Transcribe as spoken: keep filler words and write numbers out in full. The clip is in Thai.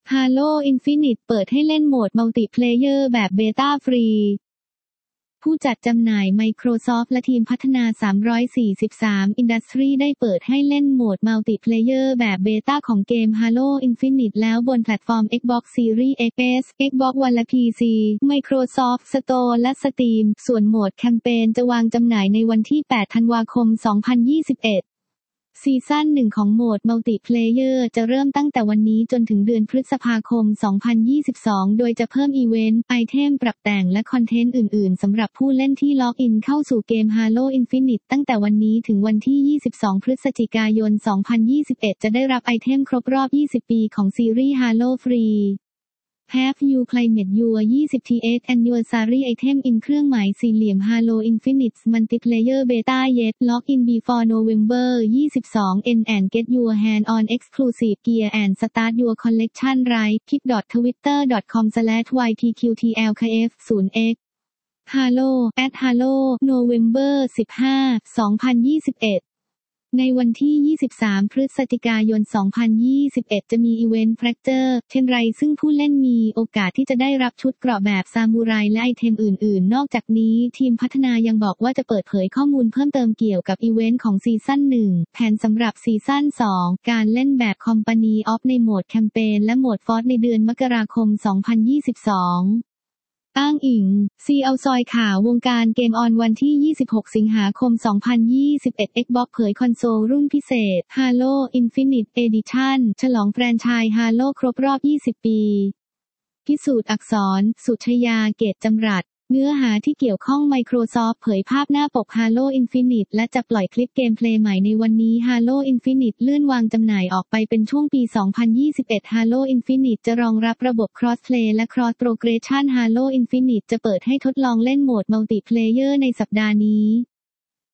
Halo Infinite เปิดให้เล่นโหมดมัลติเพลเยอร์แบบเบต้าฟรีผู้จัดจำหน่าย Microsoft และทีมพัฒนาสามร้อยสี่สิบสาม Industry ได้เปิดให้เล่นโหมดมัลติเพลเยอร์แบบเบต้าของเกม Halo Infinite แล้วบนแพลตฟอร์ม Xbox Series X, Xbox One และ พี ซี Microsoft Store และ Steam ส่วนโหมดแคมเปญจะวางจำหน่ายในวันที่ แปด ธันวาคม สองพันยี่สิบเอ็ดซีซั่นหนึ่งของโหมดมัลติเพลเยอร์จะเริ่มตั้งแต่วันนี้จนถึงเดือนพฤษภาคม สองพันยี่สิบสอง โดยจะเพิ่มอีเวนต์ ไอเทมปรับแต่งและคอนเทนต์อื่นๆสำหรับผู้เล่นที่ล็อกอินเข้าสู่เกม Halo Infinite ตั้งแต่วันนี้ถึงวันที่ ยี่สิบสอง พฤศจิกายน สองพันยี่สิบเอ็ด จะได้รับไอเทมครบรอบ ยี่สิบ ปีของซีรีส์ Halo ฟรี Have you claimed your ยี่สิบ ที เอส Anniversary Item in เครื่องหมายสี่เหลี่ยม Halo Infinite's Multiplayer Beta yet log in before November ยี่สิบสอง N and get your hand on exclusive gear and start your collection right click dot twitter dot com slash y p q t l k f ศูนย์ x Halo at Halo November สิบห้า สองพันยี่สิบเอ็ดในวันที่ ยี่สิบสาม พฤศจิกายน สองพันยี่สิบเอ็ด จะมีอีเวนต์ Fracture เช่นไรซึ่งผู้เล่นมีโอกาสที่จะได้รับชุดเกราะแบบซามูไรและไอเทมอื่นๆนอกจากนี้ทีมพัฒนายังบอกว่าจะเปิดเผยข้อมูลเพิ่มเติมเกี่ยวกับอีเวนต์ของซีซั่น หนึ่ง แผนสำหรับซีซั่น สอง การเล่นแบบ Company of ในโหมดแคมเปญและโหมดฟอร์สในเดือนมกราคม สองพันยี่สิบสองอ้างอิง ซี เอาซอยข่าววงการเกมออนวันที่ ยี่สิบหก สิงหาคม สองพันยี่สิบเอ็ด Xbox เผยคอนโซลรุ่นพิเศษ Halo Infinite Edition ฉลองแฟรนไชส์ Halo ครบรอบ ยี่สิบ ปีพิสูจน์อักษร สุชยา เกตจำรัดเนื้อหาที่เกี่ยวข้อง Microsoft เผยภาพหน้าปก Halo Infinite และจะปล่อยคลิปเกมเพลย์ใหม่ในวันนี้ Halo Infinite เลื่อนวางจำหน่ายออกไปเป็นช่วงปี สองพันยี่สิบเอ็ด Halo Infinite จะรองรับระบบ Crossplay และ Cross Progression Halo Infinite จะเปิดให้ทดลองเล่นโหมดมัลติเพลเยอร์ในสัปดาห์นี้